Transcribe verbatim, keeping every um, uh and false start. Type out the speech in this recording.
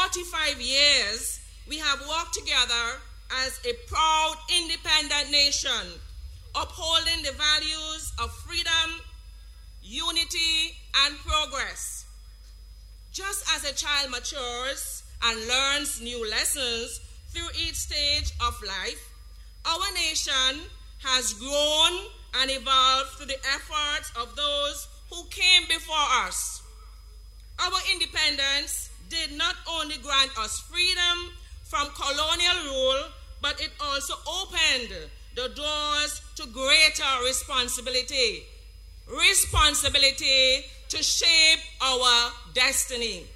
forty-five years, we have worked together as a proud, independent nation, upholding the values of freedom, unity, and progress. Just as a child matures and learns new lessons through each stage of life, our nation has grown and evolved through the efforts of those who came before us. Our independence did not only grant us freedom from colonial rule, but it also opened the doors to greater responsibility. Responsibility to shape our destiny.